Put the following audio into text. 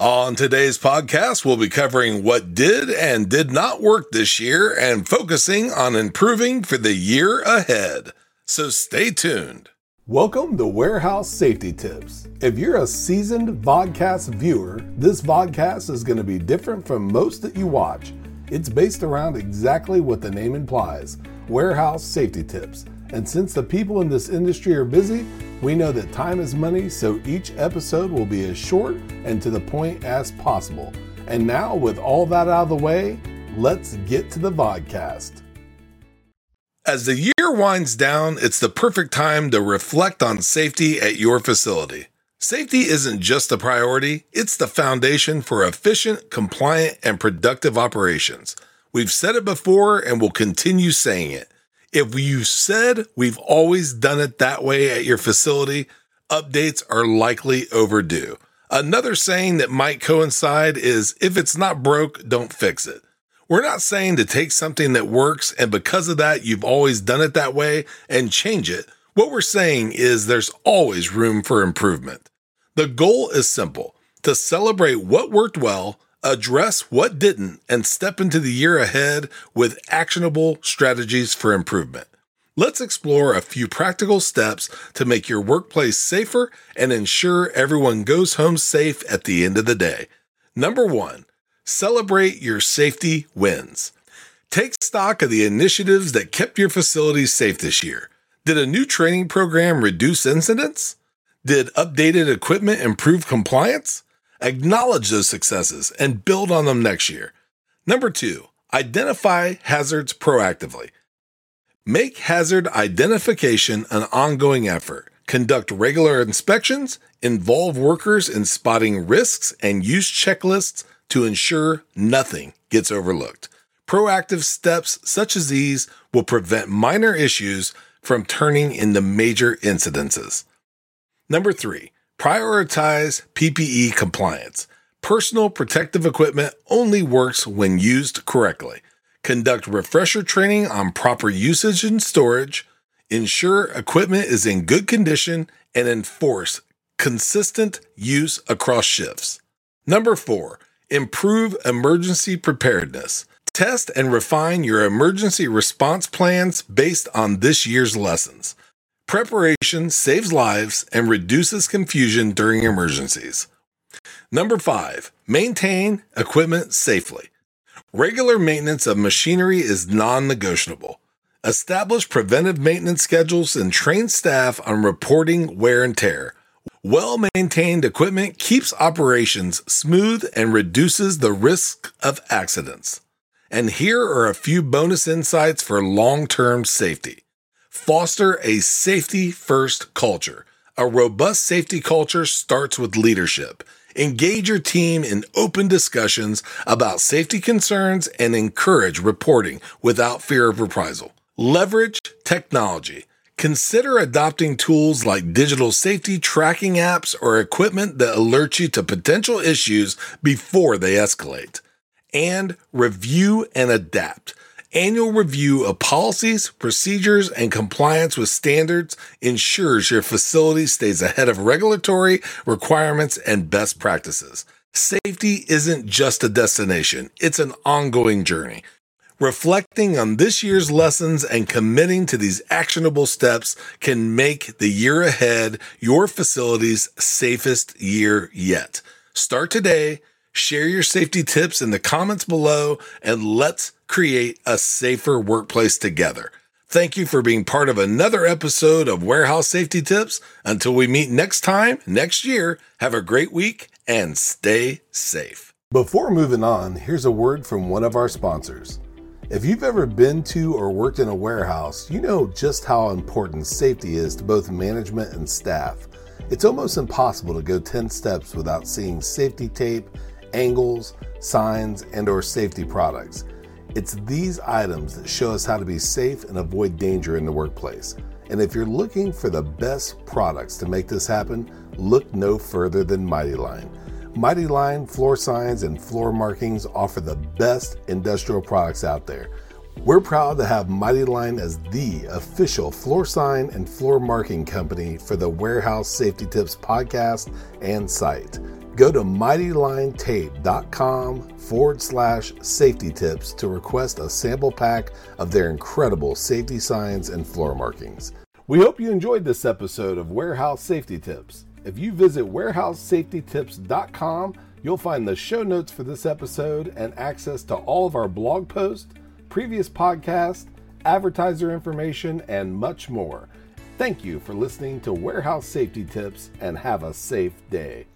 On today's podcast, we'll be covering what did and did not work this year and focusing on improving for the year ahead. So stay tuned. Welcome to Warehouse Safety Tips. If you're a seasoned vodcast viewer, this vodcast is going to be different from most that you watch. It's based around exactly what the name implies, warehouse safety tips. And since the people in this industry are busy, we know that time is money, so each episode will be as short and to the point as possible. And now, with all that out of the way, let's get to the vodcast. As the year winds down, it's the perfect time to reflect on safety at your facility. Safety isn't just a priority, it's the foundation for efficient, compliant, and productive operations. We've said it before and will continue saying it. If you said we've always done it that way at your facility, updates are likely overdue. Another saying that might coincide is, if it's not broke, don't fix it. We're not saying to take something that works and because of that you've always done it that way and change it. What we're saying is there's always room for improvement. The goal is simple: to celebrate what worked well, address what didn't, and step into the year ahead with actionable strategies for improvement. Let's explore a few practical steps to make your workplace safer and ensure everyone goes home safe at the end of the day. Number 1, celebrate your safety wins. Take stock of the initiatives that kept your facility safe this year. Did a new training program reduce incidents? Did updated equipment improve compliance? Acknowledge those successes and build on them next year. Number 2, identify hazards proactively. Make hazard identification an ongoing effort. Conduct regular inspections, involve workers in spotting risks, and use checklists to ensure nothing gets overlooked. Proactive steps such as these will prevent minor issues from turning into major incidences. Number 3, prioritize PPE compliance. Personal protective equipment only works when used correctly. Conduct refresher training on proper usage and storage. Ensure equipment is in good condition and enforce consistent use across shifts. Number 4, improve emergency preparedness. Test and refine your emergency response plans based on this year's lessons. Preparation saves lives and reduces confusion during emergencies. Number 5, maintain equipment safely. Regular maintenance of machinery is non-negotiable. Establish preventive maintenance schedules and train staff on reporting wear and tear. Well-maintained equipment keeps operations smooth and reduces the risk of accidents. And here are a few bonus insights for long-term safety. Foster a safety-first culture. A robust safety culture starts with leadership. Engage your team in open discussions about safety concerns and encourage reporting without fear of reprisal. Leverage technology. Consider adopting tools like digital safety tracking apps or equipment that alert you to potential issues before they escalate. And review and adapt. Annual review of policies, procedures, and compliance with standards ensures your facility stays ahead of regulatory requirements and best practices. Safety isn't just a destination, it's an ongoing journey. Reflecting on this year's lessons and committing to these actionable steps can make the year ahead your facility's safest year yet. Start today. Share your safety tips in the comments below, and let's create a safer workplace together. Thank you for being part of another episode of Warehouse Safety Tips. Until we meet next time, next year, have a great week and stay safe. Before moving on, here's a word from one of our sponsors. If you've ever been to or worked in a warehouse, you know just how important safety is to both management and staff. It's almost impossible to go 10 steps without seeing safety tape, angles, signs, and/or safety products. It's these items that show us how to be safe and avoid danger in the workplace. And if you're looking for the best products to make this happen, look no further than Mighty Line. Mighty Line floor signs and floor markings offer the best industrial products out there. We're proud to have Mighty Line as the official floor sign and floor marking company for the Warehouse Safety Tips podcast and site. Go to mightylinetape.com/safety tips to request a sample pack of their incredible safety signs and floor markings. We hope you enjoyed this episode of Warehouse Safety Tips. If you visit warehousesafetytips.com, you'll find the show notes for this episode and access to all of our blog posts, previous podcasts, advertiser information, and much more. Thank you for listening to Warehouse Safety Tips and have a safe day.